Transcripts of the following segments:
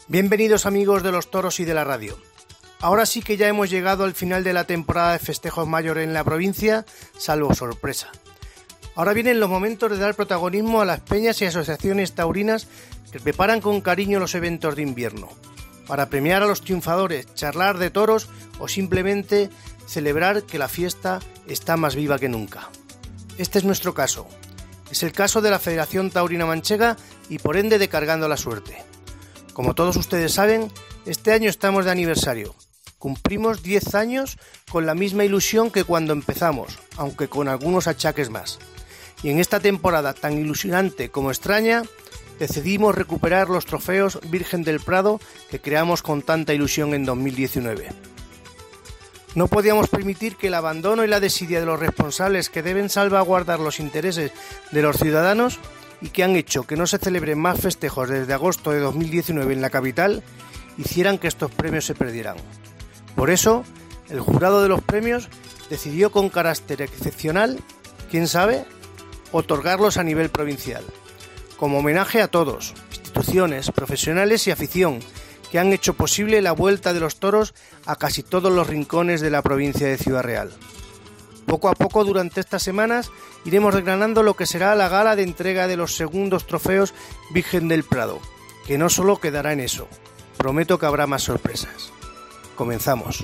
Bienvenidos amigos de los toros y de la radio. Ahora sí que ya hemos llegado al final de la temporada de festejos mayores en la provincia, salvo sorpresa. Ahora vienen los momentos de dar protagonismo a las peñas y asociaciones taurinas que preparan con cariño los eventos de invierno, para premiar a los triunfadores, charlar de toros o simplemente celebrar que la fiesta está más viva que nunca. Este es nuestro caso. Es el caso de la Federación Taurina Manchega y por ende de Cargando la Suerte. Como todos ustedes saben, este año estamos de aniversario. Cumplimos 10 años con la misma ilusión que cuando empezamos, aunque con algunos achaques más. Y en esta temporada tan ilusionante como extraña, decidimos recuperar los trofeos Virgen del Prado que creamos con tanta ilusión en 2019. No podíamos permitir que el abandono y la desidia de los responsables que deben salvaguardar los intereses de los ciudadanos y que han hecho que no se celebren más festejos desde agosto de 2019 en la capital, hicieran que estos premios se perdieran. Por eso, el jurado de los premios decidió con carácter excepcional, quién sabe, otorgarlos a nivel provincial, como homenaje a todos, instituciones, profesionales y afición, que han hecho posible la vuelta de los toros a casi todos los rincones de la provincia de Ciudad Real. Poco a poco durante estas semanas iremos desgranando lo que será la gala de entrega de los segundos trofeos Virgen del Prado, que no solo quedará en eso, prometo que habrá más sorpresas. Comenzamos.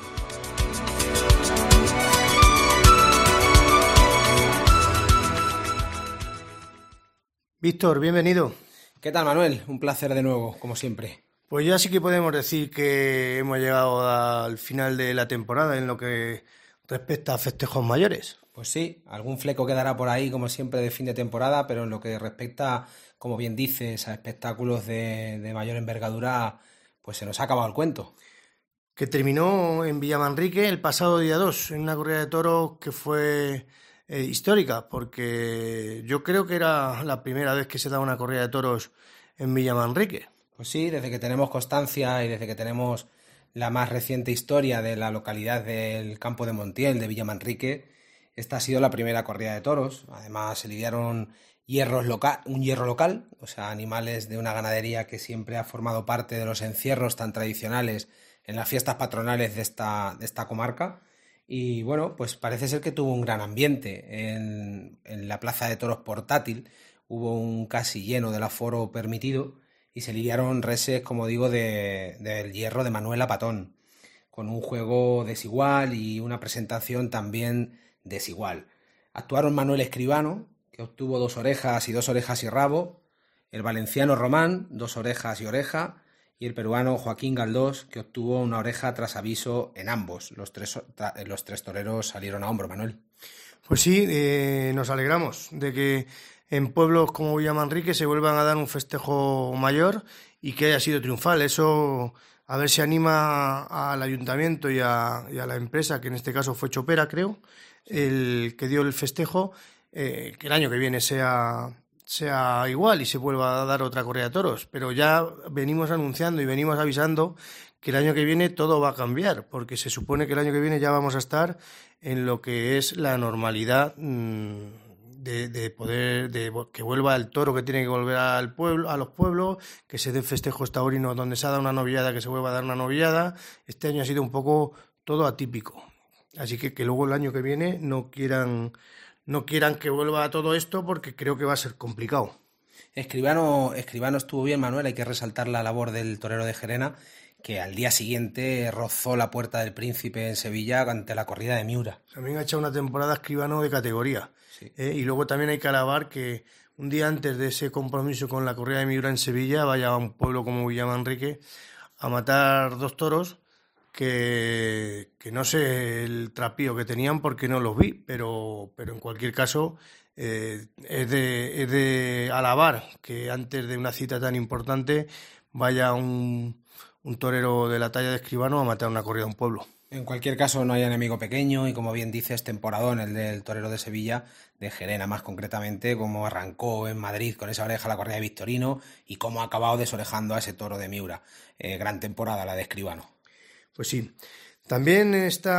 Víctor, bienvenido. ¿Qué tal, Manuel? Un placer de nuevo, como siempre. Pues ya sí que podemos decir que hemos llegado al final de la temporada en lo que respecta a festejos mayores. Pues sí, algún fleco quedará por ahí, como siempre, de fin de temporada, pero en lo que respecta, como bien dices, a espectáculos de mayor envergadura, pues se nos ha acabado el cuento. Que terminó en Villamanrique el pasado día 2, en una corrida de toros que fue histórica, porque yo creo que era la primera vez que se daba una corrida de toros en Villamanrique. Pues sí, desde que tenemos constancia y desde que tenemos la más reciente historia de la localidad del Campo de Montiel, de Villamanrique, esta ha sido la primera corrida de toros. Además se lidiaron un hierro local, o sea, animales de una ganadería que siempre ha formado parte de los encierros tan tradicionales en las fiestas patronales de esta comarca. Y bueno, pues parece ser que tuvo un gran ambiente en la plaza de toros portátil. Hubo un casi lleno del aforo permitido y se lidiaron reses, como digo, del hierro de Manuela Patón, con un juego desigual y una presentación también desigual. Actuaron Manuel Escribano, que obtuvo 2 orejas y 2 orejas y rabo, el valenciano Román, 2 orejas y oreja, y el peruano Joaquín Galdós, que obtuvo 1 oreja tras aviso en ambos. Los tres toreros salieron a hombro, Manuel. Pues sí, nos alegramos de que en pueblos como Villamanrique se vuelvan a dar un festejo mayor y que haya sido triunfal. Eso a ver si anima al ayuntamiento y a la empresa, que en este caso fue Chopera, creo, el que dio el festejo, que el año que viene sea igual y se vuelva a dar otra corrida de toros. Pero ya venimos anunciando y venimos avisando que el año que viene todo va a cambiar, porque se supone que el año que viene ya vamos a estar en lo que es la normalidad de que vuelva el toro que tiene que volver al pueblo, a los pueblos, que se den festejos taurinos donde se ha dado una novillada, que se vuelva a dar una novillada. Este año ha sido un poco todo atípico, así que luego el año que viene no quieran que vuelva a todo esto, porque creo que va a ser complicado. Escribano estuvo bien, Manuel. Hay que resaltar la labor del torero de Gerena, que al día siguiente rozó la Puerta del Príncipe en Sevilla ante la corrida de Miura. También ha hecho una temporada Escribano de categoría. Sí. Y luego también hay que alabar que un día antes de ese compromiso con la corrida de Miura en Sevilla vaya a un pueblo como Villamanrique a matar 2 toros que no sé el trapío que tenían porque no los vi, pero en cualquier caso es de alabar que antes de una cita tan importante vaya un torero de la talla de Escribano a matar una corrida a un pueblo. En cualquier caso, no hay enemigo pequeño y, como bien dices, temporadón el del torero de Sevilla, de Gerena más concretamente, cómo arrancó en Madrid con esa oreja la corrida de Victorino y cómo ha acabado desorejando a ese toro de Miura. Gran temporada la de Escribano. Pues sí. También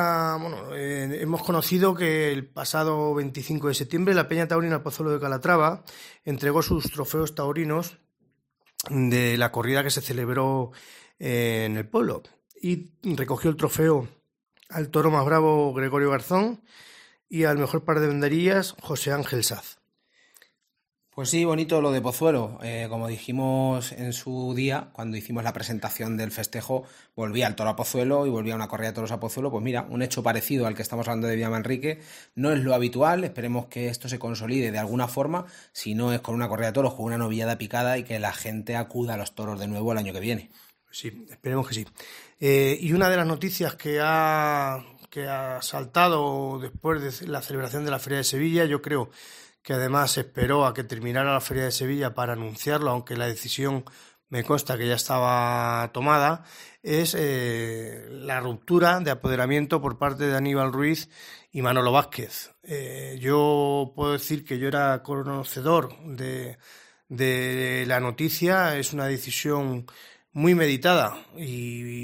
hemos conocido que el pasado 25 de septiembre la Peña Taurina El Pozuelo de Calatrava entregó sus trofeos taurinos de la corrida que se celebró en el pueblo. Y recogió el trofeo al toro más bravo Gregorio Garzón y al mejor par de banderillas José Ángel Saz. Pues sí, bonito lo de Pozuelo. Como dijimos en su día, cuando hicimos la presentación del festejo, volvía el toro a Pozuelo y volvía una corrida de toros a Pozuelo. Pues mira, un hecho parecido al que estamos hablando de Villamanrique. No es lo habitual, esperemos que esto se consolide de alguna forma, si no es con una corrida de toros, con una novillada picada y que la gente acuda a los toros de nuevo el año que viene. Sí, esperemos que sí. Y una de las noticias que ha saltado después de la celebración de la Feria de Sevilla, yo creo que además esperó a que terminara la Feria de Sevilla para anunciarlo, aunque la decisión me consta que ya estaba tomada, es la ruptura de apoderamiento por parte de Aníbal Ruiz y Manolo Vázquez. Yo puedo decir que yo era conocedor de la noticia, es una decisión muy meditada y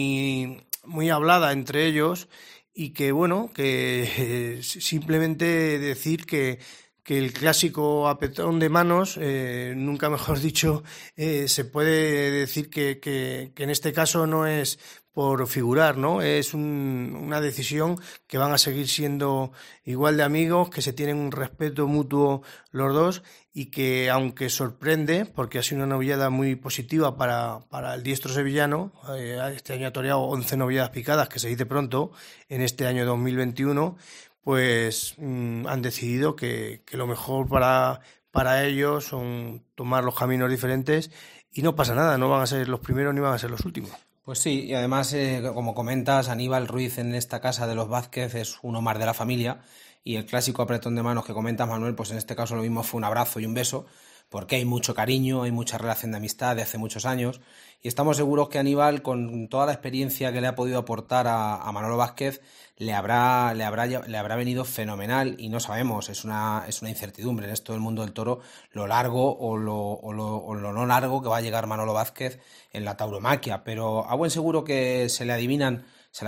muy hablada entre ellos, y que bueno, que simplemente decir que el clásico apretón de manos, nunca mejor dicho, se puede decir que en este caso no es por figurar, ¿no? Es una decisión que van a seguir siendo igual de amigos, que se tienen un respeto mutuo los dos, y que aunque sorprende, porque ha sido una novillada muy positiva para el diestro sevillano, este año ha toreado 11 novilladas picadas, que se dice pronto, en este año 2021, pues han decidido que lo mejor para ellos son tomar los caminos diferentes, y no pasa nada, no van a ser los primeros ni van a ser los últimos. Pues sí, y además, como comentas, Aníbal Ruiz en esta casa de los Vázquez es uno más de la familia, y el clásico apretón de manos que comentas, Manuel, pues en este caso lo mismo fue un abrazo y un beso, porque hay mucho cariño, hay mucha relación de amistad de hace muchos años, y estamos seguros que Aníbal, con toda la experiencia que le ha podido aportar a Manolo Vázquez, le habrá venido fenomenal, y no sabemos, es una incertidumbre en esto del mundo del toro, lo largo o lo no largo que va a llegar Manolo Vázquez en la tauromaquia, pero a buen seguro que se le adivinan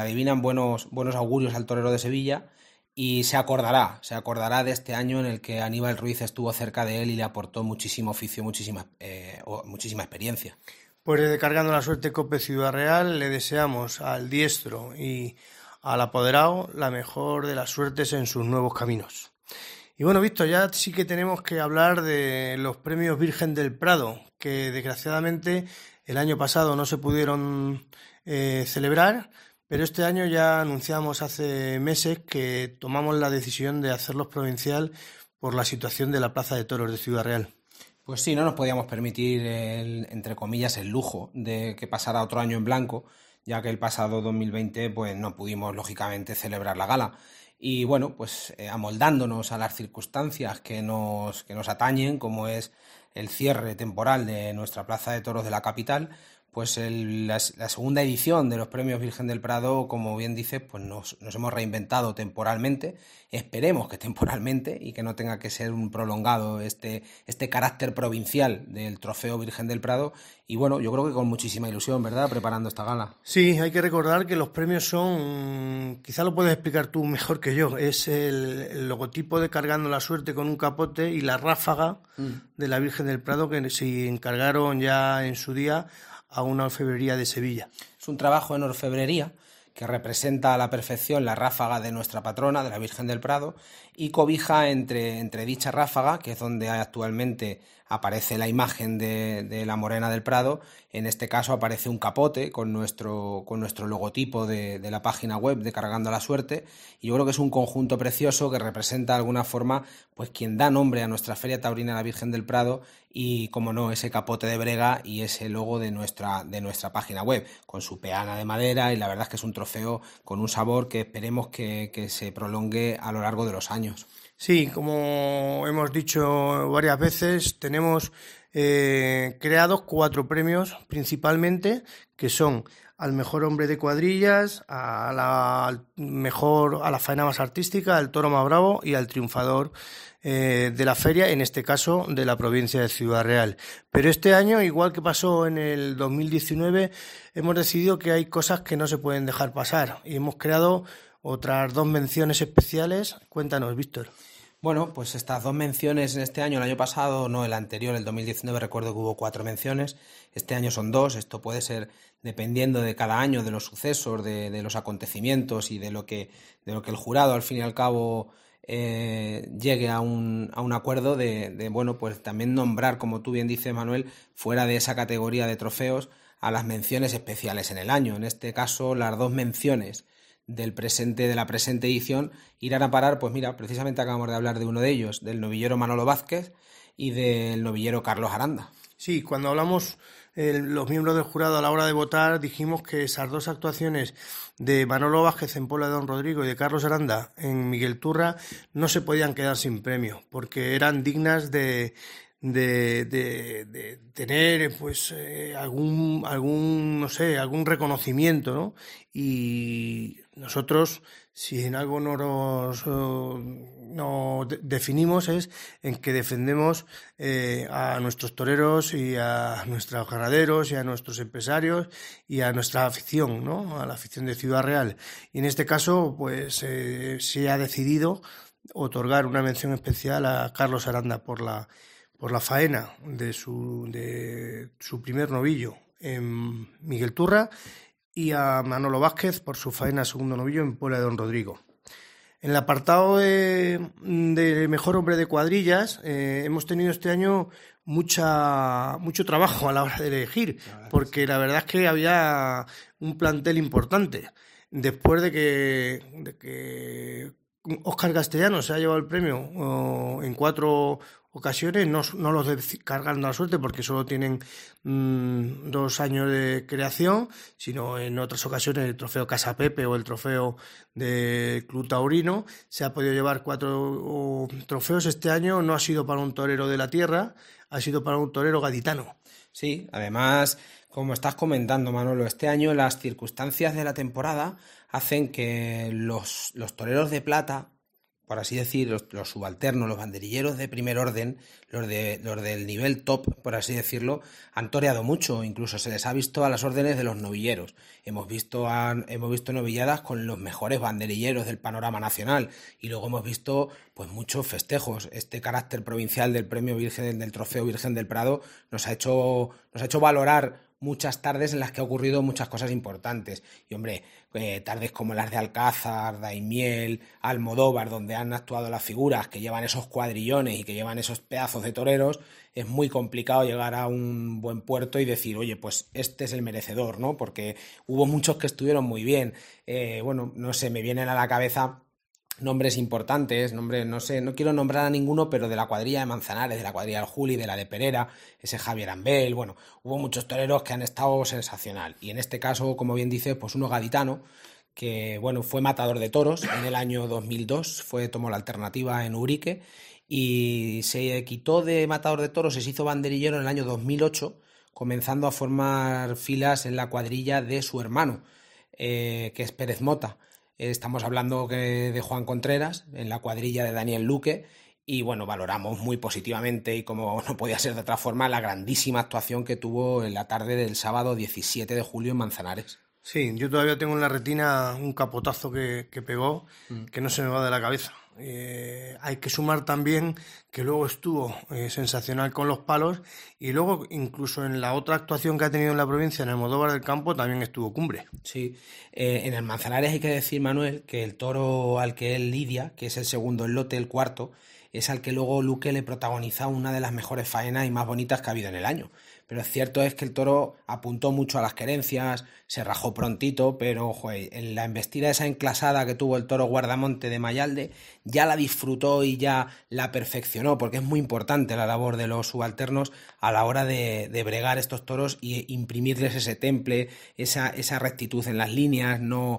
buenos augurios al torero de Sevilla, y se acordará de este año en el que Aníbal Ruiz estuvo cerca de él y le aportó muchísimo oficio, muchísima experiencia. Pues desde Cargando la Suerte Cope Ciudad Real le deseamos al diestro y al apoderado la mejor de las suertes en sus nuevos caminos. Y bueno, Víctor, ya sí que tenemos que hablar de los premios Virgen del Prado, que desgraciadamente el año pasado no se pudieron celebrar, pero este año ya anunciamos hace meses que tomamos la decisión de hacerlos provincial por la situación de la Plaza de Toros de Ciudad Real. Pues sí, no nos podíamos permitir, entre comillas, el lujo de que pasara otro año en blanco, ya que el pasado 2020 pues no pudimos, lógicamente, celebrar la gala. Y bueno, pues amoldándonos a las circunstancias que nos atañen, como es el cierre temporal de nuestra Plaza de Toros de la capital, pues la segunda edición de los premios Virgen del Prado, como bien dices, pues nos hemos reinventado temporalmente, esperemos que temporalmente, y que no tenga que ser un prolongado este carácter provincial del trofeo Virgen del Prado, y bueno, yo creo que con muchísima ilusión, ¿verdad?, preparando esta gala. Sí, hay que recordar que los premios son, quizá lo puedes explicar tú mejor que yo, es el logotipo de Cargando la Suerte con un capote y la ráfaga de la Virgen del Prado, que se encargaron ya en su día a una orfebrería de Sevilla. Es un trabajo en orfebrería que representa a la perfección la ráfaga de nuestra patrona, de la Virgen del Prado, y cobija entre dicha ráfaga, que es donde actualmente aparece la imagen de la Morena del Prado. En este caso aparece un capote con nuestro logotipo de la página web de Cargando la Suerte, y yo creo que es un conjunto precioso que representa de alguna forma pues quien da nombre a nuestra Feria Taurina la Virgen del Prado, y como no, ese capote de brega y ese logo de nuestra página web, con su peana de madera, y la verdad es que es un trofeo con un sabor que esperemos que se prolongue a lo largo de los años. Sí, como hemos dicho varias veces, tenemos creados 4 premios principalmente, que son al mejor hombre de cuadrillas, a la faena más artística, al toro más bravo y al triunfador de la feria, en este caso de la provincia de Ciudad Real. Pero este año, igual que pasó en el 2019, hemos decidido que hay cosas que no se pueden dejar pasar y hemos creado otras 2 menciones especiales. Cuéntanos, Víctor. Bueno, pues estas dos menciones en este año, el año pasado, no el anterior, el 2019, recuerdo que hubo 4 menciones, este año son 2, esto puede ser dependiendo de cada año, de los sucesos, de los acontecimientos y de lo que el jurado al fin y al cabo llegue a un acuerdo bueno, pues también nombrar, como tú bien dices, Manuel, fuera de esa categoría de trofeos, a las menciones especiales en el año. En este caso, las 2 menciones de la presente edición irán a parar, pues mira, precisamente acabamos de hablar de uno de ellos, del novillero Manolo Vázquez y del novillero Carlos Aranda. Sí, cuando hablamos los miembros del jurado a la hora de votar, dijimos que esas 2 actuaciones de Manolo Vázquez en Puebla de Don Rodrigo y de Carlos Aranda en Miguel Turra no se podían quedar sin premio, porque eran dignas de tener pues algún reconocimiento, ¿no? Y nosotros, si en algo nos definimos, es en que defendemos a nuestros toreros y a nuestros ganaderos y a nuestros empresarios y a nuestra afición, ¿no? A la afición de Ciudad Real. Y en este caso, pues se ha decidido otorgar una mención especial a Carlos Aranda por la faena de su primer novillo en Miguel Turra y a Manolo Vázquez por su faena segundo novillo en Puebla de Don Rodrigo. En el apartado de mejor hombre de cuadrillas hemos tenido este año mucho trabajo a la hora de elegir, porque la verdad es que había un plantel importante. Después de que Óscar Castellano se ha llevado el premio en 4 ocasiones, no los cargando la suerte porque solo tienen 2 años de creación, sino en otras ocasiones el trofeo Casa Pepe o el trofeo de Club Taurino. Se ha podido llevar 4 trofeos. Este año no ha sido para un torero de la tierra, ha sido para un torero gaditano. Sí, además, como estás comentando, Manolo, este año las circunstancias de la temporada hacen que los toreros de plata, por así decir, los subalternos, los banderilleros de primer orden, los del nivel top, por así decirlo, han toreado mucho, incluso se les ha visto a las órdenes de los novilleros. Hemos visto novilladas con los mejores banderilleros del panorama nacional y luego hemos visto pues muchos festejos. Este carácter provincial del premio Virgen, del trofeo Virgen del Prado, nos ha hecho valorar muchas tardes en las que ha ocurrido muchas cosas importantes. Y hombre, tardes como las de Alcázar, Daimiel, Almodóvar, donde han actuado las figuras que llevan esos cuadrillones y que llevan esos pedazos de toreros, es muy complicado llegar a un buen puerto y decir, oye, pues este es el merecedor, ¿no? Porque hubo muchos que estuvieron muy bien. Bueno, no sé, me vienen a la cabeza nombres importantes, no sé, no quiero nombrar a ninguno, pero de la cuadrilla de Manzanares, de la cuadrilla del Juli, de la de Perera, ese Javier Ambel, bueno, hubo muchos toreros que han estado sensacional. Y en este caso, como bien dices, pues uno gaditano, que bueno, fue matador de toros en el año 2002, tomó la alternativa en Urique y se quitó de matador de toros, se hizo banderillero en el año 2008, comenzando a formar filas en la cuadrilla de su hermano, que es Pérez Mota. Estamos hablando de Juan Contreras, en la cuadrilla de Daniel Luque, y bueno, valoramos muy positivamente y como no podía ser de otra forma, la grandísima actuación que tuvo en la tarde del sábado 17 de julio en Manzanares. Sí, yo todavía tengo en la retina un capotazo que pegó, que no se me va de la cabeza. Hay que sumar también que luego estuvo sensacional con los palos y luego incluso en la otra actuación que ha tenido en la provincia, en el Almodóvar del Campo, también estuvo cumbre. Sí, en el Manzanares hay que decir, Manuel, que el toro al que él lidia, que es el segundo el lote, el cuarto, es al que luego Luque le protagoniza una de las mejores faenas y más bonitas que ha habido en el año. Pero cierto es que el toro apuntó mucho a las querencias, se rajó prontito, pero joder, en la embestida esa enclasada que tuvo el toro Guardamonte de Mayalde, ya la disfrutó y ya la perfeccionó, porque es muy importante la labor de los subalternos a la hora de bregar estos toros y imprimirles ese temple, esa rectitud en las líneas, no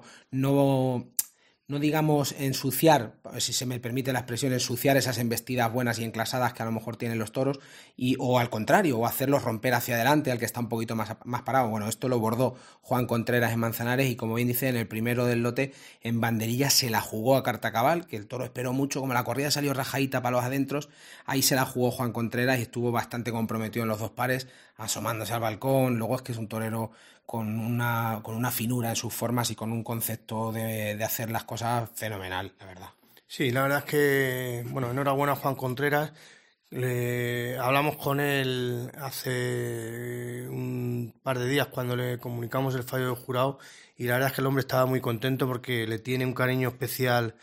digamos ensuciar, si se me permite la expresión, ensuciar esas embestidas buenas y enclasadas que a lo mejor tienen los toros, o al contrario, o hacerlos romper hacia adelante al que está un poquito más parado. Bueno, esto lo bordó Juan Contreras en Manzanares y como bien dice, en el primero del lote, en banderilla se la jugó a carta cabal, que el toro esperó mucho, como la corrida salió rajadita para los adentros, ahí se la jugó Juan Contreras y estuvo bastante comprometido en los 2 pares, asomándose al balcón. Luego es que es un torero con una finura en sus formas y con un concepto de hacer las cosas fenomenal, la verdad. Sí, la verdad es que, bueno, enhorabuena a Juan Contreras. Hablamos con él hace un par de días cuando le comunicamos el fallo del jurado y la verdad es que el hombre estaba muy contento porque le tiene un cariño especial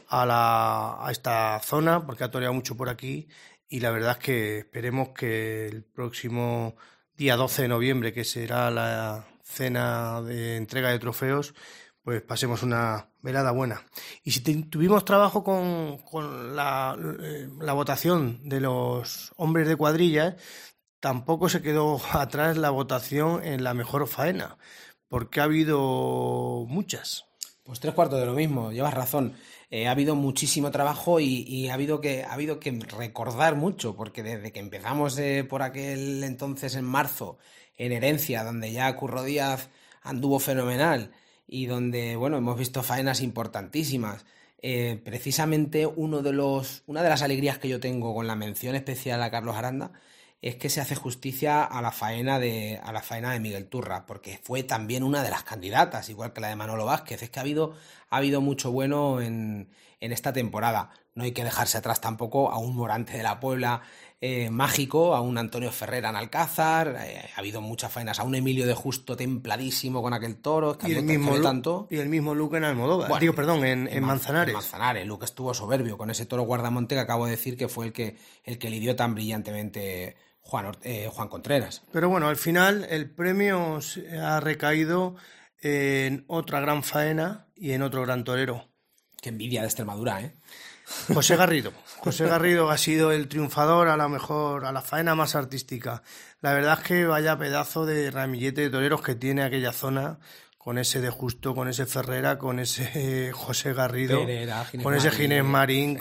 a esta zona, porque ha toreado mucho por aquí y la verdad es que esperemos que el próximo día 12 de noviembre, que será la cena de entrega de trofeos, pues pasemos una velada buena. Y si tuvimos trabajo con la votación de los hombres de cuadrillas, tampoco se quedó atrás la votación en la mejor faena, porque ha habido muchas. Pues tres cuartos de lo mismo, llevas razón. Ha habido muchísimo trabajo y ha habido que recordar mucho, porque desde que empezamos por aquel entonces en marzo, en Herencia, donde ya Curro Díaz anduvo fenomenal y donde, bueno, hemos visto faenas importantísimas. Precisamente una de las alegrías que yo tengo con la mención especial a Carlos Aranda es que se hace justicia a la faena de Miguel Turra, porque fue también una de las candidatas, igual que la de Manolo Vázquez. Es que ha habido mucho bueno en esta temporada. No hay que dejarse atrás tampoco a un Morante de la Puebla mágico, a un Antonio Ferrera en Alcázar. Ha habido muchas faenas, a un Emilio de Justo templadísimo con aquel toro. Y el mismo Luque en Almodóvar. Bueno, en Manzanares. En Manzanares, Luque estuvo soberbio con ese toro guardamonte que acabo de decir que fue el que lidió tan brillantemente Juan Contreras. Pero bueno, al final el premio ha recaído en otra gran faena y en otro gran torero. Qué envidia de Extremadura, ¿eh? José Garrido. José Garrido ha sido el triunfador a la faena más artística. La verdad es que vaya pedazo de ramillete de toreros que tiene aquella zona, con ese de Justo, con ese Ferrera, con ese José Garrido, con ese Ginés Marín,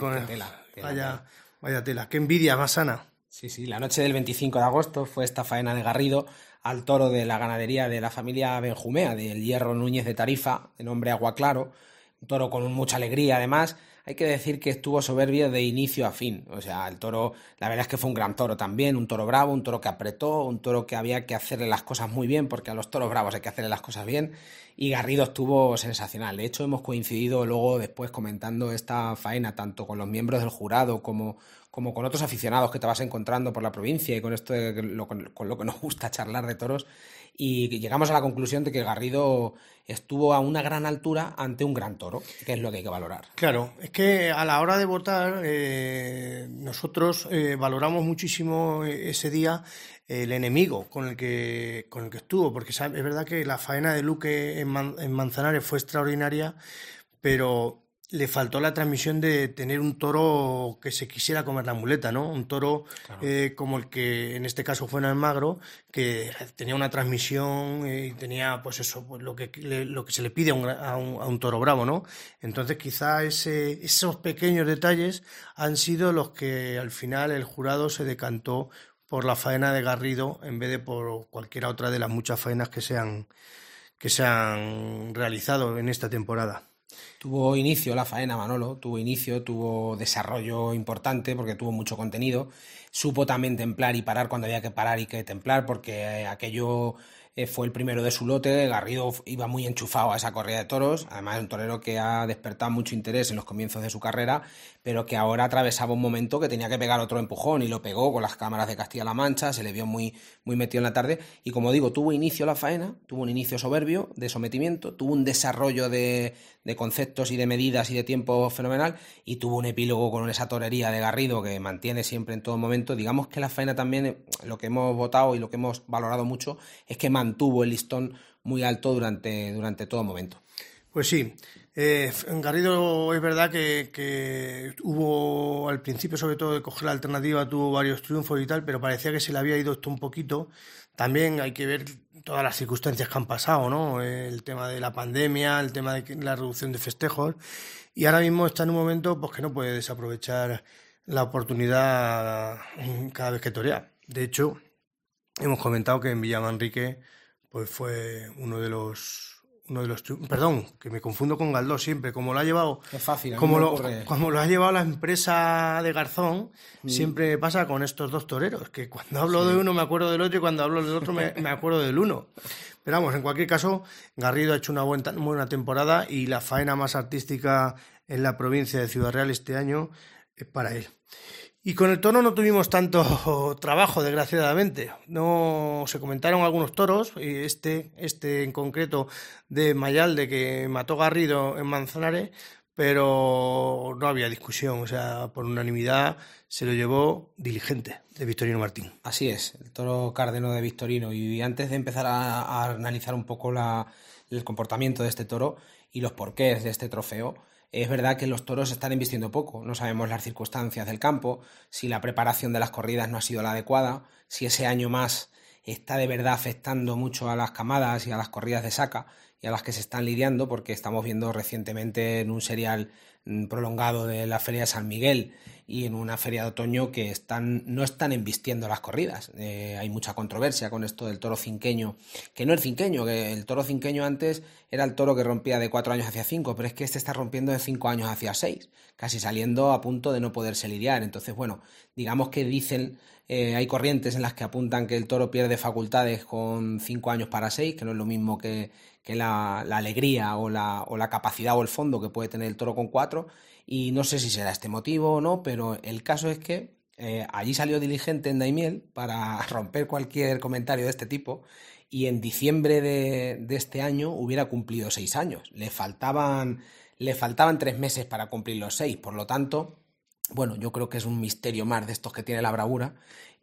vaya tela. Qué envidia más sana. Sí, la noche del 25 de agosto fue esta faena de Garrido al toro de la ganadería de la familia Benjumea, del Hierro Núñez de Tarifa, de nombre Agua Claro, un toro con mucha alegría además. Hay que decir que estuvo soberbio de inicio a fin, o sea, el toro, la verdad es que fue un gran toro también, un toro bravo, un toro que apretó, un toro que había que hacerle las cosas muy bien, porque a los toros bravos hay que hacerle las cosas bien, y Garrido estuvo sensacional. De hecho, hemos coincidido luego después comentando esta faena, tanto con los miembros del jurado como con otros aficionados que te vas encontrando por la provincia y con esto con lo que nos gusta charlar de toros, y llegamos a la conclusión de que Garrido estuvo a una gran altura ante un gran toro, que es lo que hay que valorar. Claro, es que a la hora de votar nosotros valoramos muchísimo ese día el enemigo con el que estuvo, porque es verdad que la faena de Luque en Manzanares fue extraordinaria, pero le faltó la transmisión de tener un toro que se quisiera comer la muleta, ¿no? Un toro claro. Como el que en este caso fue en Almagro, que tenía una transmisión y tenía pues eso, pues lo que se le pide a un toro bravo, ¿no? Entonces quizá esos pequeños detalles han sido los que al final el jurado se decantó por la faena de Garrido en vez de por cualquiera otra de las muchas faenas que se han realizado en esta temporada. Tuvo inicio la faena, Manolo, tuvo desarrollo importante porque tuvo mucho contenido, supo también templar y parar cuando había que parar y que templar, porque aquello fue el primero de su lote. Garrido iba muy enchufado a esa corrida de toros, además es un torero que ha despertado mucho interés en los comienzos de su carrera, pero que ahora atravesaba un momento que tenía que pegar otro empujón y lo pegó con las cámaras de Castilla-La Mancha, se le vio muy, muy metido en la tarde y, como digo, tuvo inicio la faena, tuvo un inicio soberbio de sometimiento, tuvo un desarrollo de conceptos y de medidas y de tiempo fenomenal y tuvo un epílogo con esa torería de Garrido que mantiene siempre en todo momento. Digamos que la faena también, lo que hemos votado y lo que hemos valorado mucho es que mantuvo el listón muy alto durante todo momento. Pues sí, en Garrido es verdad que hubo al principio, sobre todo de coger la alternativa, tuvo varios triunfos y tal, pero parecía que se le había ido esto un poquito. También hay que ver todas las circunstancias que han pasado, ¿no? El tema de la pandemia, el tema de la reducción de festejos, y ahora mismo está en un momento pues que no puede desaprovechar la oportunidad cada vez que torea. De hecho, hemos comentado que en Villamanrique pues fue uno de los perdón, que me confundo con Galdós siempre, como lo ha llevado, es fácil, como lo ha llevado la empresa de Garzón, siempre pasa con estos dos toreros, que cuando hablo de uno me acuerdo del otro y cuando hablo del otro me acuerdo del uno. Pero vamos, en cualquier caso, Garrido ha hecho una buena temporada y la faena más artística en la provincia de Ciudad Real este año es para él. Y con el toro no tuvimos tanto trabajo, desgraciadamente. No se comentaron algunos toros, y este en concreto de Mayalde, que mató Garrido en Manzanares, pero no había discusión, o sea, por unanimidad se lo llevó Diligente, de Victorino Martín. Así es, el toro cárdeno de Victorino. Y antes de empezar a analizar un poco el comportamiento de este toro y los porqués de este trofeo, es verdad que los toros están embistiendo poco. No sabemos las circunstancias del campo, si la preparación de las corridas no ha sido la adecuada, si ese año más está de verdad afectando mucho a las camadas y a las corridas de saca y a las que se están lidiando, porque estamos viendo recientemente en un serial prolongado de la Feria de San Miguel y en una feria de otoño que no están embistiendo las corridas. Hay mucha controversia con esto del toro cinqueño, que no el cinqueño, que el toro cinqueño antes era el toro que rompía de 4 años hacia 5, pero es que este está rompiendo de 5 años hacia 6, casi saliendo a punto de no poderse lidiar. Entonces, bueno, digamos que dicen, hay corrientes en las que apuntan que el toro pierde facultades con 5 años para 6, que no es lo mismo que la alegría o la capacidad o el fondo que puede tener el toro con 4, y no sé si será este motivo o no, pero el caso es que allí salió Diligente en Daimiel para romper cualquier comentario de este tipo, y en diciembre de este año hubiera cumplido 6 años. Le faltaban 3 meses para cumplir los 6, por lo tanto, bueno, yo creo que es un misterio más de estos que tiene la bravura,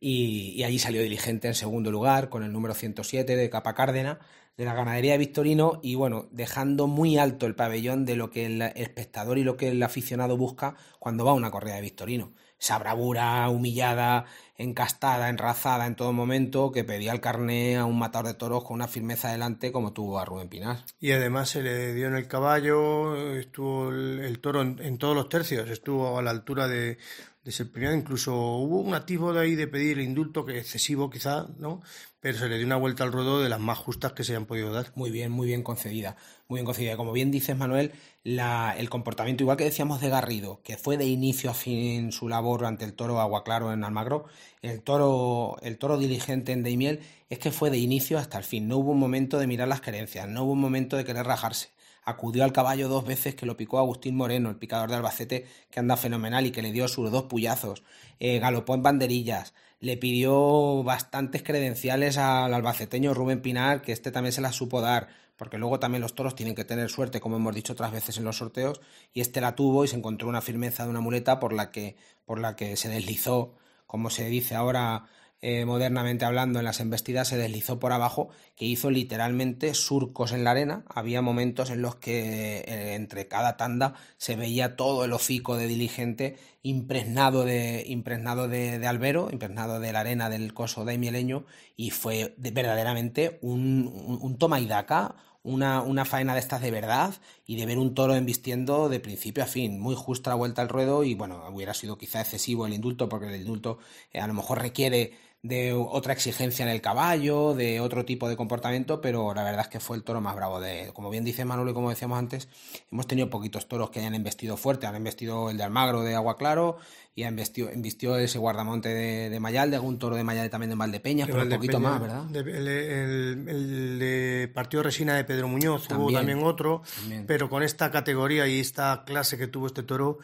y allí salió Diligente en segundo lugar con el número 107 de Capa Cárdena, de la ganadería de Victorino, y bueno, dejando muy alto el pabellón de lo que el espectador y lo que el aficionado busca cuando va a una corrida de Victorino. Esa bravura humillada, encastada, enrazada en todo momento, que pedía el carné a un matador de toros con una firmeza delante como tuvo a Rubén Pinar. Y además se le dio en el caballo, estuvo el toro en todos los tercios, estuvo a la altura de ser primero. Incluso hubo un atisbo de ahí de pedir indulto, que excesivo quizá, ¿no? Pero se le dio una vuelta al ruedo de las más justas que se hayan podido dar. Muy bien concedida, muy bien concedida. Como bien dices, Manuel, el comportamiento, igual que decíamos de Garrido, que fue de inicio a fin su labor ante el toro Aguaclaro en Almagro, el toro Diligente en Daimiel es que fue de inicio hasta el fin. No hubo un momento de mirar las querencias, no hubo un momento de querer rajarse. Acudió al caballo 2 veces, que lo picó Agustín Moreno, el picador de Albacete, que anda fenomenal y que le dio sus 2 puyazos. Galopó en banderillas, le pidió bastantes credenciales al albaceteño Rubén Pinar, que también se las supo dar, porque luego también los toros tienen que tener suerte, como hemos dicho otras veces en los sorteos, y la tuvo y se encontró una firmeza de una muleta por la que se deslizó, como se dice ahora modernamente hablando, en las embestidas, se deslizó por abajo, que hizo literalmente surcos en la arena. Había momentos en los que entre cada tanda se veía todo el hocico de Diligente impregnado de albero, impregnado de la arena del coso daimieleño, y fue verdaderamente un toma y daca, una faena de estas de verdad, y de ver un toro embistiendo de principio a fin. Muy justa la vuelta al ruedo, y bueno, hubiera sido quizá excesivo el indulto, porque el indulto a lo mejor requiere de otra exigencia en el caballo, de otro tipo de comportamiento, pero la verdad es que fue el toro más bravo como bien dice Manolo y como decíamos antes, hemos tenido poquitos toros que hayan embestido fuerte. Han embestido el de Almagro de Agua Claro, y embistió ese guardamonte de Mayalde, algún toro de Mayalde también de Valdepeñas, pero un poquito más, ¿verdad? El de Partido Resina de Pedro Muñoz, hubo también otro, pero con esta categoría y esta clase que tuvo este toro,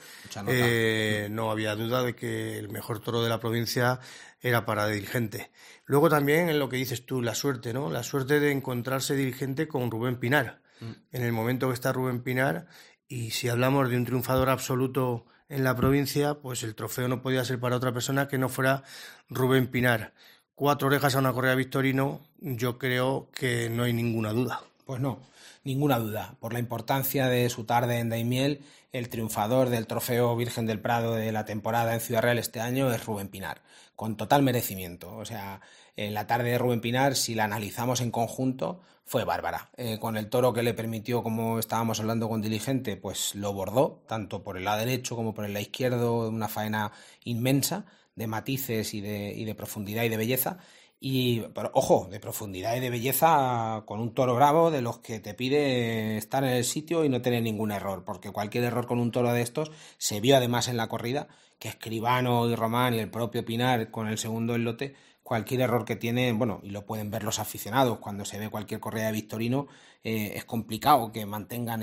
no había duda de que el mejor toro de la provincia era para Diligente. Luego también en lo que dices tú, la suerte, ¿no? La suerte de encontrarse Diligente con Rubén Pinar. En el momento que está Rubén Pinar, y si hablamos de un triunfador absoluto en la provincia, pues el trofeo no podía ser para otra persona que no fuera Rubén Pinar. 4 orejas a una correa de Victorino, yo creo que no hay ninguna duda. Pues no, ninguna duda. Por la importancia de su tarde en Daimiel, el triunfador del trofeo Virgen del Prado de la temporada en Ciudad Real este año es Rubén Pinar, con total merecimiento. O sea, la tarde de Rubén Pinar, si la analizamos en conjunto, fue bárbara. Con el toro que le permitió, como estábamos hablando con Diligente, pues lo bordó, tanto por el lado derecho como por el lado izquierdo, una faena inmensa de matices y de profundidad y de belleza. Pero, ojo, de profundidad y de belleza, con un toro bravo de los que te pide estar en el sitio y no tener ningún error, porque cualquier error con un toro de estos se vio además en la corrida, que Escribano y Román y el propio Pinar con el segundo en lote cualquier error que tiene, bueno, y lo pueden ver los aficionados, cuando se ve cualquier corrida de Victorino, es complicado que mantengan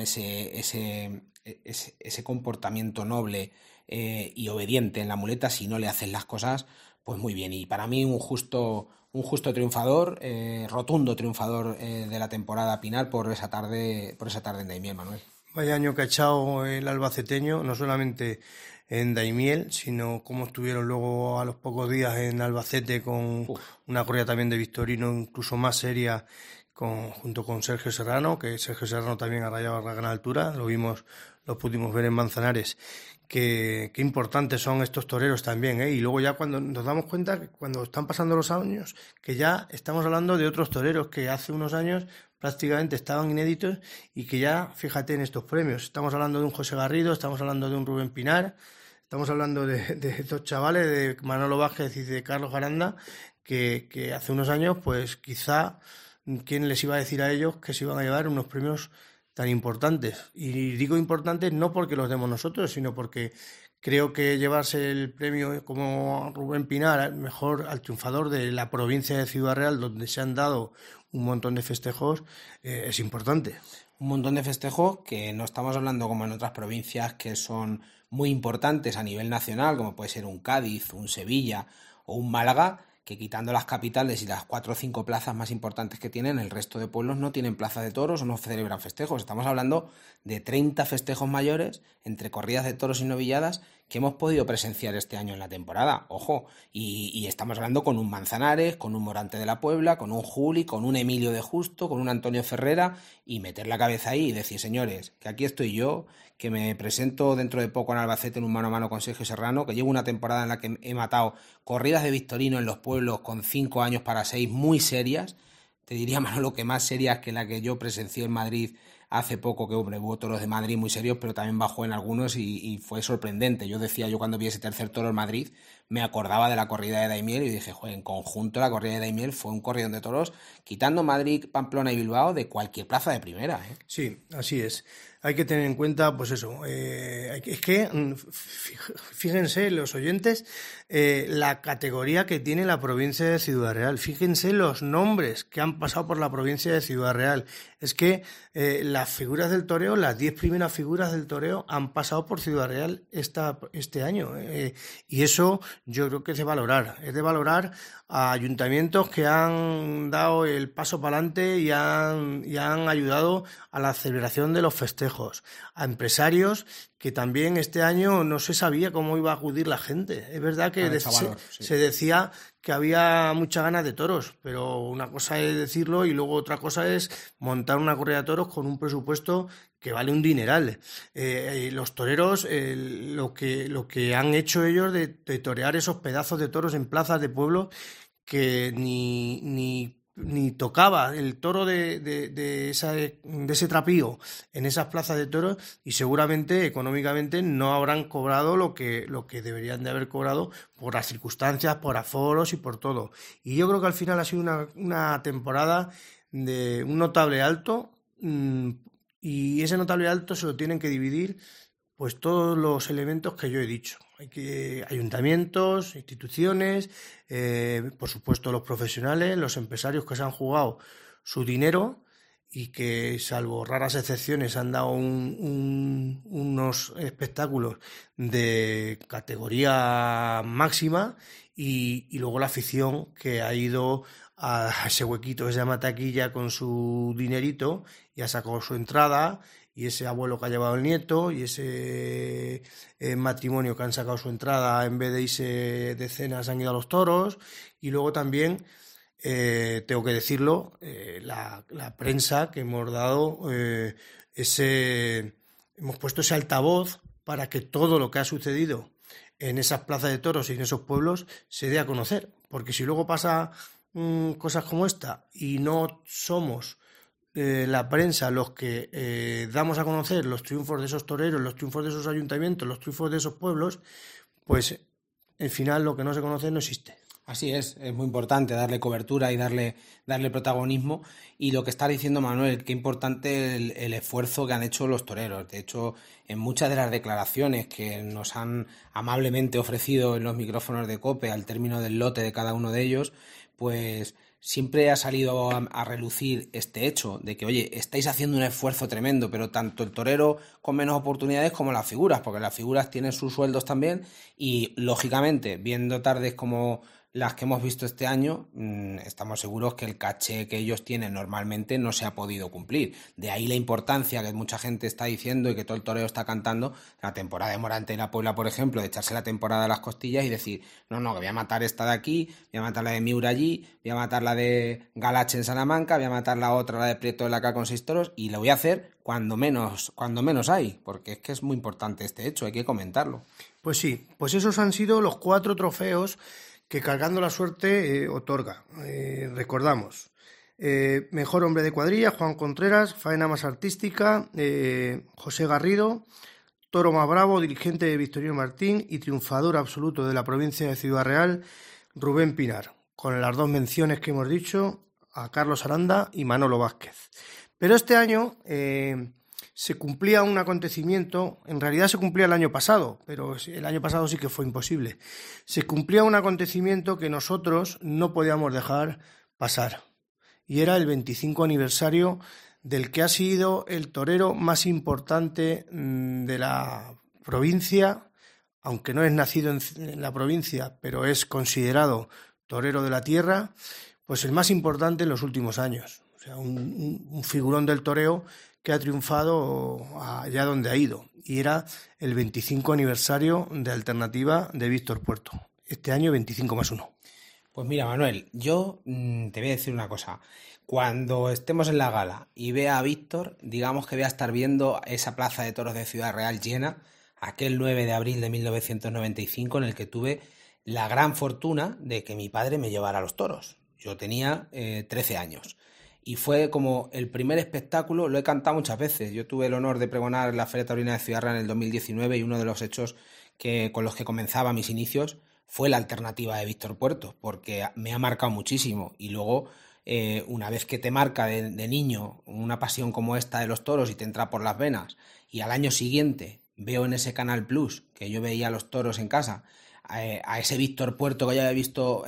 ese comportamiento noble y obediente en la muleta si no le hacen las cosas pues muy bien. Y para mí un justo triunfador, rotundo triunfador de la temporada Pinar por esa tarde en Daimiel, Manuel. Vaya año que ha echado el albaceteño, no solamente en Daimiel, sino como estuvieron luego a los pocos días en Albacete con una corrida también de Victorino incluso más seria junto con Sergio Serrano, que Sergio Serrano también ha rayado a gran altura, lo pudimos ver en Manzanares. Qué importantes son estos toreros también, ¿eh? Y luego ya cuando nos damos cuenta, cuando están pasando los años, que ya estamos hablando de otros toreros que hace unos años prácticamente estaban inéditos y que ya, fíjate en estos premios, estamos hablando de un José Garrido, estamos hablando de un Rubén Pinar, estamos hablando de dos chavales, de Manolo Vázquez y de Carlos Garanda, que hace unos años, pues quizá, ¿quién les iba a decir a ellos que se iban a llevar unos premios tan importantes? Y digo importantes no porque los demos nosotros, sino porque creo que llevarse el premio como Rubén Pinar, mejor al triunfador de la provincia de Ciudad Real, donde se han dado un montón de festejos, es importante. Un montón de festejos que no estamos hablando como en otras provincias que son muy importantes a nivel nacional, como puede ser un Cádiz, un Sevilla o un Málaga, que quitando las capitales y las 4 o 5 plazas más importantes que tienen, el resto de pueblos no tienen plaza de toros o no celebran festejos. Estamos hablando de 30 festejos mayores entre corridas de toros y novilladas que hemos podido presenciar este año en la temporada. Ojo, y estamos hablando con un Manzanares, con un Morante de la Puebla, con un Juli, con un Emilio de Justo, con un Antonio Ferrera, y meter la cabeza ahí y decir, señores, que aquí estoy yo, que me presento dentro de poco en Albacete en un mano a mano con Sergio Serrano, que llevo una temporada en la que he matado corridas de Victorino en los pueblos con 5 años para 6 muy serias. Te diría, Manolo, que más serias que la que yo presencié en Madrid hace poco, que hombre, hubo toros de Madrid muy serios, pero también bajó en algunos y fue sorprendente. Yo cuando vi ese tercer toro en Madrid, me acordaba de la corrida de Daimiel y dije, joder, en conjunto la corrida de Daimiel fue un corridón de toros, quitando Madrid, Pamplona y Bilbao de cualquier plaza de primera, ¿eh? Sí, así es. Hay que tener en cuenta, pues eso, es que fíjense los oyentes, la categoría que tiene la provincia de Ciudad Real, fíjense los nombres que han pasado por la provincia de Ciudad Real. Es que las figuras del toreo, las 10 primeras figuras del toreo han pasado por Ciudad Real este año, y eso yo creo que es de valorar a ayuntamientos que han dado el paso para adelante y han ayudado a la celebración de los festejos, a empresarios que también este año no se sabía cómo iba a acudir la gente. Es verdad que se decía que había muchas ganas de toros, pero una cosa es decirlo y luego otra cosa es montar una corrida de toros con un presupuesto que vale un dineral. Los toreros, lo que han hecho ellos de torear esos pedazos de toros en plazas de pueblo que ni tocaba el toro de ese trapío en esas plazas de toros, y seguramente económicamente no habrán cobrado lo que deberían de haber cobrado por las circunstancias, por aforos y por todo. Y yo creo que al final ha sido una temporada de un notable alto, y ese notable alto se lo tienen que dividir pues todos los elementos que yo he dicho. Ayuntamientos, instituciones, por supuesto los profesionales, los empresarios que se han jugado su dinero y que, salvo raras excepciones, han dado unos espectáculos de categoría máxima, y luego la afición que ha ido a ese huequito que se llama taquilla con su dinerito y ha sacado su entrada, y ese abuelo que ha llevado el nieto, y ese matrimonio que han sacado su entrada, en vez de irse de cenas han ido a los toros. Y luego también, tengo que decirlo, la prensa que hemos dado, hemos puesto ese altavoz para que todo lo que ha sucedido en esas plazas de toros y en esos pueblos se dé a conocer, porque si luego pasa cosas como esta y no somos la prensa los que damos a conocer los triunfos de esos toreros, los triunfos de esos ayuntamientos, los triunfos de esos pueblos, pues al final lo que no se conoce no existe. Así es muy importante darle cobertura y darle protagonismo. Y lo que está diciendo Manuel, qué importante el esfuerzo que han hecho los toreros. De hecho, en muchas de las declaraciones que nos han amablemente ofrecido en los micrófonos de COPE al término del lote de cada uno de ellos, pues siempre ha salido a relucir este hecho de que, oye, estáis haciendo un esfuerzo tremendo, pero tanto el torero con menos oportunidades como las figuras, porque las figuras tienen sus sueldos también y, lógicamente, viendo tardes como las que hemos visto este año, estamos seguros que el caché que ellos tienen normalmente no se ha podido cumplir. De ahí la importancia que mucha gente está diciendo y que todo el toreo está cantando, la temporada de Morante y la Puebla, por ejemplo, de echarse la temporada a las costillas y decir, no, que voy a matar esta de aquí, voy a matar la de Miura allí, voy a matar la de Galache en Salamanca, voy a matar la otra, la de Prieto de la K con 6 toros, y lo voy a hacer cuando menos hay, porque es que es muy importante este hecho, hay que comentarlo. Pues sí, pues esos han sido los 4 trofeos que Cargando la Suerte otorga. Recordamos, mejor hombre de cuadrilla, Juan Contreras; faena más artística, José Garrido; toro más bravo, dirigente de Victorino Martín; y triunfador absoluto de la provincia de Ciudad Real, Rubén Pinar, con las 2 menciones que hemos dicho, a Carlos Aranda y Manolo Vázquez. Pero este año se cumplía un acontecimiento, en realidad se cumplía el año pasado, pero el año pasado sí que fue imposible. Se cumplía un acontecimiento que nosotros no podíamos dejar pasar, y era el 25 aniversario del que ha sido el torero más importante de la provincia, aunque no es nacido en la provincia, pero es considerado torero de la tierra, pues el más importante en los últimos años. O sea, un figurón del toreo que ha triunfado allá donde ha ido, y era el 25 aniversario de Alternativa de Víctor Puerto. Este año 25 más 1. Pues mira, Manuel, yo te voy a decir una cosa. Cuando estemos en la gala y vea a Víctor, digamos que voy a estar viendo esa plaza de toros de Ciudad Real llena, aquel 9 de abril de 1995, en el que tuve la gran fortuna de que mi padre me llevara a los toros. Yo tenía 13 años. Y fue como el primer espectáculo, lo he cantado muchas veces. Yo tuve el honor de pregonar en la Feria Taurina de Ciudad Real en el 2019, y uno de los hechos con los que comenzaba mis inicios fue la Alternativa de Víctor Puerto, porque me ha marcado muchísimo. Y luego, una vez que te marca de niño una pasión como esta de los toros y te entra por las venas, y al año siguiente veo en ese Canal Plus, que yo veía los toros en casa, a ese Víctor Puerto que ya había visto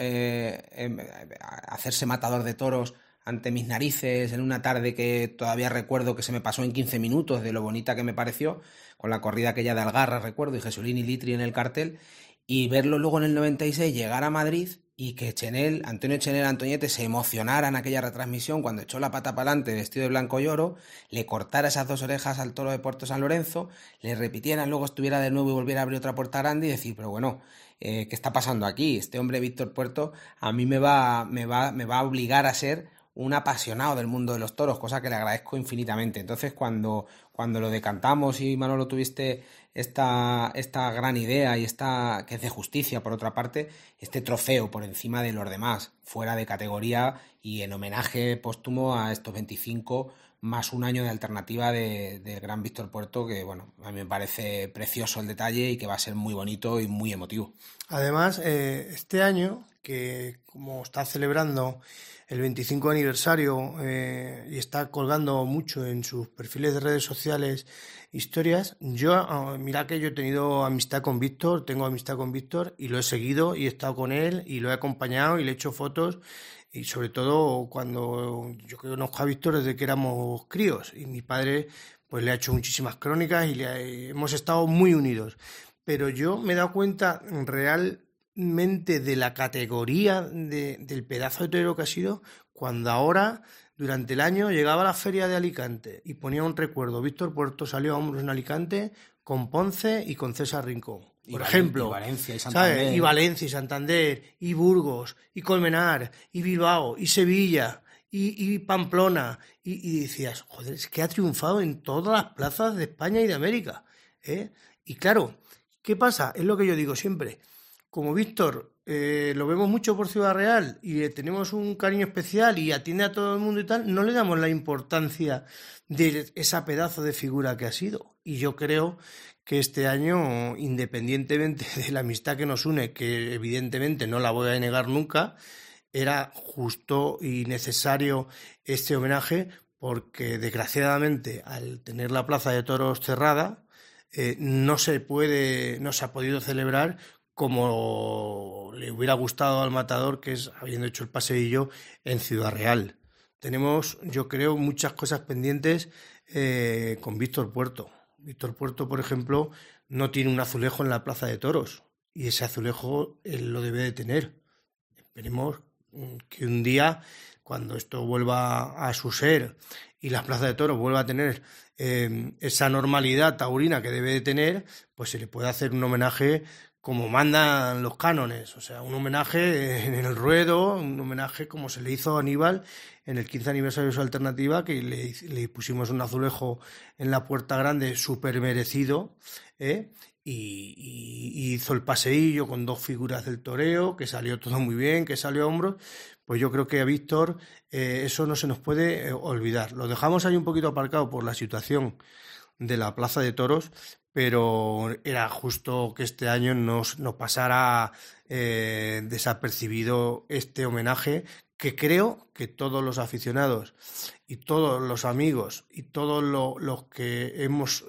hacerse matador de toros ante mis narices en una tarde que todavía recuerdo que se me pasó en 15 minutos de lo bonita que me pareció, con la corrida aquella de Algarra, recuerdo, y Jesulín y Litri en el cartel, y verlo luego en el 96 llegar a Madrid y que Antonio Chenel Antoñete se emocionara en aquella retransmisión cuando echó la pata para adelante vestido de blanco y oro, le cortara esas 2 orejas al toro de Puerto San Lorenzo, le repitieran, luego estuviera de nuevo y volviera a abrir otra puerta grande y decir, pero bueno, ¿qué está pasando aquí? Este hombre Víctor Puerto a mí me va a obligar a ser un apasionado del mundo de los toros, cosa que le agradezco infinitamente. Entonces, cuando lo decantamos y Manolo tuviste esta gran idea y esta que es de justicia, por otra parte, este trofeo por encima de los demás, fuera de categoría y en homenaje póstumo a estos 25 más un año de Alternativa del gran Víctor Puerto, que bueno, a mí me parece precioso el detalle y que va a ser muy bonito y muy emotivo. Además, este año, que como está celebrando el 25 aniversario y está colgando mucho en sus perfiles de redes sociales historias, mira que yo he tenido amistad con Víctor, tengo amistad con Víctor y lo he seguido y he estado con él y lo he acompañado y le he hecho fotos, y sobre todo cuando yo conozco a Víctor desde que éramos críos, y mi padre pues le ha hecho muchísimas crónicas y hemos estado muy unidos. Pero yo me he dado cuenta realmente de la categoría del pedazo de torero que ha sido cuando ahora, durante el año, llegaba a la feria de Alicante y ponía un recuerdo. Víctor Puerto salió a hombros en Alicante con Ponce y con César Rincón, por ejemplo. Y Valencia y Santander. ¿Sabes? Y Valencia y Santander, y Burgos, y Colmenar, y Bilbao, y Sevilla, y Pamplona. Y decías, joder, es que ha triunfado en todas las plazas de España y de América. Y claro, ¿qué pasa? Es lo que yo digo siempre. Como Víctor lo vemos mucho por Ciudad Real y tenemos un cariño especial y atiende a todo el mundo y tal, no le damos la importancia de esa pedazo de figura que ha sido. Y yo creo que este año, independientemente de la amistad que nos une, que evidentemente no la voy a negar nunca, era justo y necesario este homenaje porque desgraciadamente al tener la Plaza de Toros cerrada no se ha podido celebrar como le hubiera gustado al matador, que es habiendo hecho el paseillo en Ciudad Real. Tenemos, yo creo, muchas cosas pendientes con Víctor Puerto. Víctor Puerto, por ejemplo, no tiene un azulejo en la Plaza de Toros y ese azulejo él lo debe de tener. Esperemos que un día, cuando esto vuelva a su ser y la Plaza de Toros vuelva a tener esa normalidad taurina que debe de tener, pues se le puede hacer un homenaje como mandan los cánones, o sea, un homenaje en el ruedo, un homenaje como se le hizo a Aníbal en el 15 aniversario de su alternativa, que le pusimos un azulejo en la puerta grande súper merecido, y hizo el paseillo con 2 figuras del toreo, que salió todo muy bien, que salió a hombros. Pues yo creo que a Víctor eso no se nos puede olvidar. Lo dejamos ahí un poquito aparcado por la situación de la Plaza de Toros, pero era justo que este año nos pasara desapercibido este homenaje que creo que todos los aficionados y todos los amigos y todos los que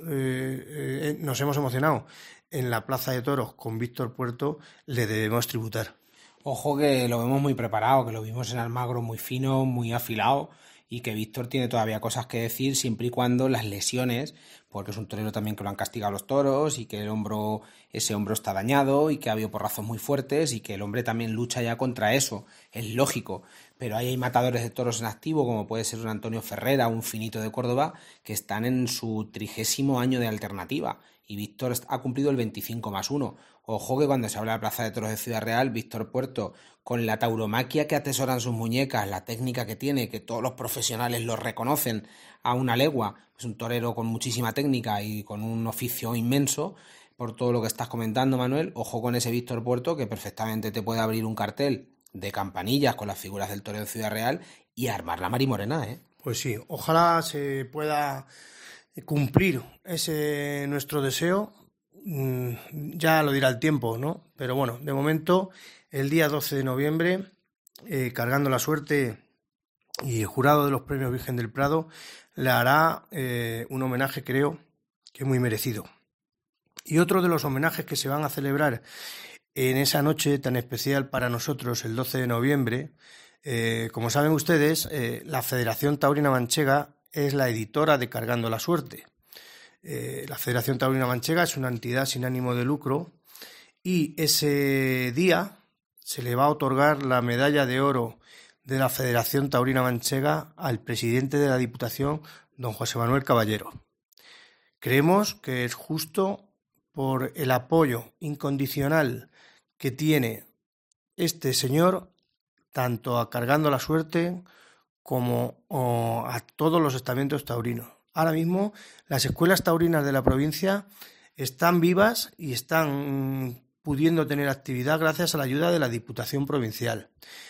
nos hemos emocionado en la Plaza de Toros con Víctor Puerto le debemos tributar. Ojo que lo vemos muy preparado, que lo vimos en Almagro muy fino, muy afilado, y que Víctor tiene todavía cosas que decir siempre y cuando las lesiones, porque es un torero también que lo han castigado los toros y que ese hombro está dañado y que ha habido porrazos muy fuertes y que el hombre también lucha ya contra eso, es lógico, pero ahí hay matadores de toros en activo como puede ser un Antonio Ferrera, un Finito de Córdoba, que están en su 30º año de alternativa y Víctor ha cumplido el 25+1. Ojo que cuando se habla de la Plaza de Toros de Ciudad Real, Víctor Puerto, con la tauromaquia que atesoran sus muñecas, la técnica que tiene, que todos los profesionales lo reconocen a una legua, es un torero con muchísima técnica y con un oficio inmenso, por todo lo que estás comentando, Manuel. Ojo con ese Víctor Puerto que perfectamente te puede abrir un cartel de campanillas con las figuras del torero de Ciudad Real y armar la marimorena, ¿eh? Pues sí, ojalá se pueda cumplir ese nuestro deseo. Ya lo dirá el tiempo, ¿no? Pero bueno, de momento, el día 12 de noviembre, Cargando la Suerte y el jurado de los premios Virgen del Prado le hará un homenaje, creo, que muy merecido. Y otro de los homenajes que se van a celebrar en esa noche tan especial para nosotros, el 12 de noviembre, como saben ustedes, la Federación Taurina Manchega es la editora de Cargando la Suerte. La Federación Taurina Manchega es una entidad sin ánimo de lucro y ese día se le va a otorgar la medalla de oro de la Federación Taurina Manchega al presidente de la Diputación, don José Manuel Caballero. Creemos que es justo por el apoyo incondicional que tiene este señor tanto a Cargando la Suerte como a todos los estamentos taurinos. Ahora mismo las escuelas taurinas de la provincia están vivas y están pudiendo tener actividad gracias a la ayuda de la Diputación Provincial.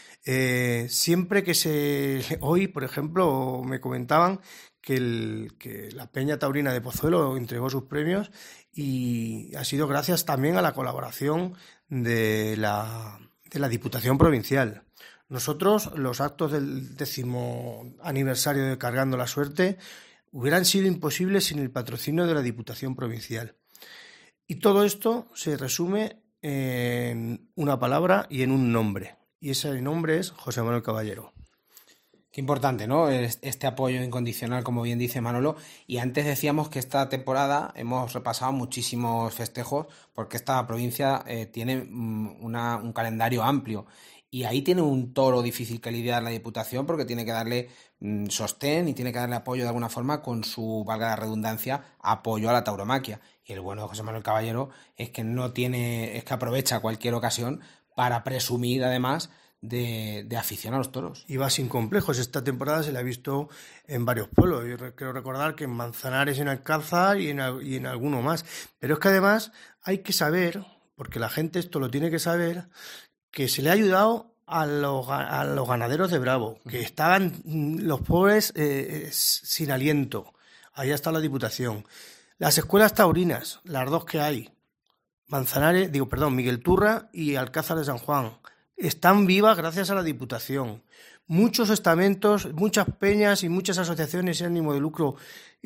Siempre que hoy, por ejemplo, me comentaban que la Peña Taurina de Pozuelo entregó sus premios y ha sido gracias también a la colaboración de la Diputación Provincial. Nosotros, los actos del 10º aniversario de Cargando la Suerte hubieran sido imposibles sin el patrocinio de la Diputación Provincial. Y todo esto se resume en una palabra y en un nombre. Y ese nombre es José Manuel Caballero. Qué importante, ¿no? Este apoyo incondicional, como bien dice Manolo. Y antes decíamos que esta temporada hemos repasado muchísimos festejos porque esta provincia tiene un calendario amplio. Y ahí tiene un toro difícil que lidiar la Diputación porque tiene que darle sostén y tiene que darle apoyo de alguna forma con su, valga la redundancia, apoyo a la tauromaquia. Y el bueno de José Manuel Caballero es que aprovecha cualquier ocasión para presumir además de afición a los toros. Y va sin complejos. Esta temporada se la ha visto en varios pueblos. Yo quiero recordar que en Manzanares, en Alcázar y en alguno más. Pero es que además hay que saber, porque la gente esto lo tiene que saber, que se le ha ayudado a los ganaderos de Bravo, que estaban los pobres sin aliento. Ahí está la Diputación. Las escuelas taurinas, las dos que hay, Miguel Turra y Alcázar de San Juan, están vivas gracias a la Diputación. Muchos estamentos, muchas peñas y muchas asociaciones sin ánimo de lucro,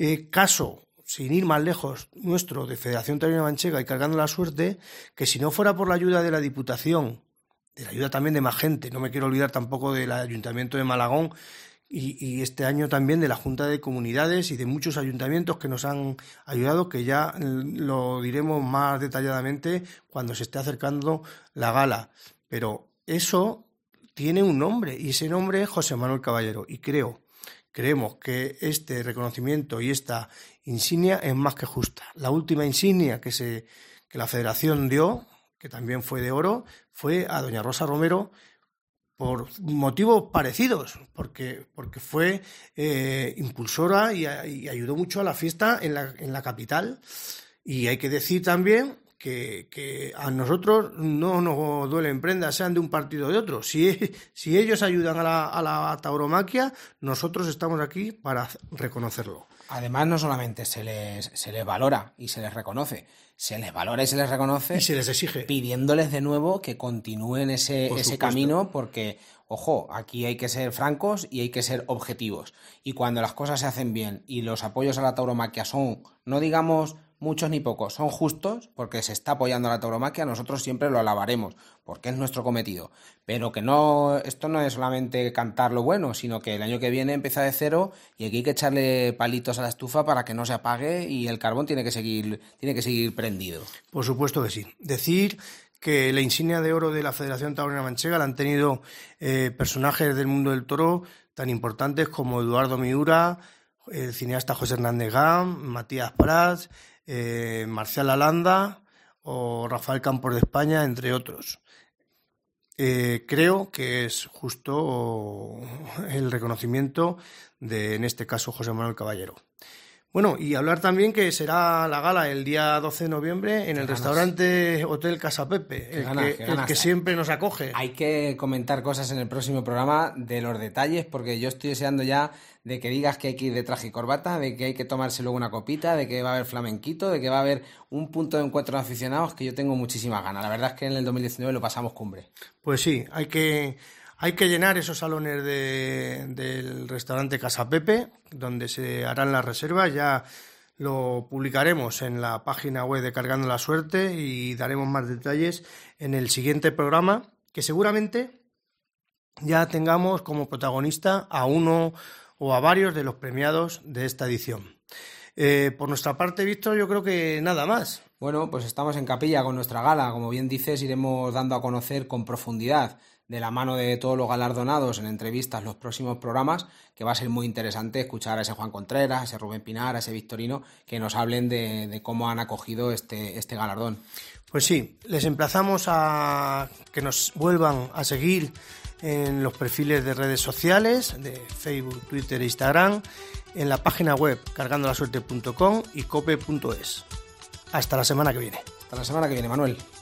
sin ir más lejos, nuestro de Federación Taurina Manchega y Cargando la Suerte, que si no fuera por la ayuda de la Diputación, de la ayuda también de más gente, no me quiero olvidar tampoco del Ayuntamiento de Malagón y este año también de la Junta de Comunidades y de muchos ayuntamientos que nos han ayudado, que ya lo diremos más detalladamente cuando se esté acercando la gala. Pero eso tiene un nombre y ese nombre es José Manuel Caballero y creemos que este reconocimiento y esta insignia es más que justa. La última insignia que la Federación dio, que también fue de oro, fue a doña Rosa Romero por motivos parecidos, porque fue impulsora y ayudó mucho a la fiesta en la capital. Y hay que decir también que a nosotros no nos duelen prendas, sean de un partido o de otro. Si ellos ayudan a la tauromaquia, nosotros estamos aquí para reconocerlo. Además, no solamente se les valora y se les reconoce, se les valora y se les reconoce. Y se les exige. Pidiéndoles de nuevo que continúen ese camino, porque, ojo, aquí hay que ser francos y hay que ser objetivos. Y cuando las cosas se hacen bien y los apoyos a la tauromaquia son, no digamos muchos ni pocos, son justos, porque se está apoyando a la tauromaquia, nosotros siempre lo alabaremos, porque es nuestro cometido. Pero que esto no es solamente cantar lo bueno, sino que el año que viene empieza de cero y aquí hay que echarle palitos a la estufa para que no se apague y el carbón tiene que seguir prendido. Por supuesto que sí. Decir que la insignia de oro de la Federación Taurina Manchega la han tenido personajes del mundo del toro tan importantes como Eduardo Miura, el cineasta José Hernández Gam, Matías Prats, Marcial Alanda o Rafael Campos de España, entre otros. Creo que es justo el reconocimiento de, en este caso, José Manuel Caballero. Bueno, y hablar también que será la gala el día 12 de noviembre en el restaurante Hotel Casa Pepe, el que siempre nos acoge. Hay que comentar cosas en el próximo programa de los detalles, porque yo estoy deseando ya de que digas que hay que ir de traje y corbata, de que hay que tomarse luego una copita, de que va a haber flamenquito, de que va a haber un punto de encuentro de aficionados, que yo tengo muchísimas ganas. La verdad es que en el 2019 lo pasamos cumbre. Pues sí, hay que llenar esos salones del restaurante Casa Pepe, donde se harán las reservas. Ya lo publicaremos en la página web de Cargando la Suerte y daremos más detalles en el siguiente programa, que seguramente ya tengamos como protagonista a uno o a varios de los premiados de esta edición. Por nuestra parte, Víctor, yo creo que nada más. Bueno, pues estamos en capilla con nuestra gala. Como bien dices, iremos dando a conocer con profundidad, de la mano de todos los galardonados en entrevistas, los próximos programas, que va a ser muy interesante escuchar a ese Juan Contreras, a ese Rubén Pinar, a ese Victorino, que nos hablen de cómo han acogido este galardón. Pues sí, les emplazamos a que nos vuelvan a seguir en los perfiles de redes sociales, de Facebook, Twitter e Instagram, en la página web cargandolasuerte.com y cope.es. Hasta la semana que viene. Hasta la semana que viene, Manuel.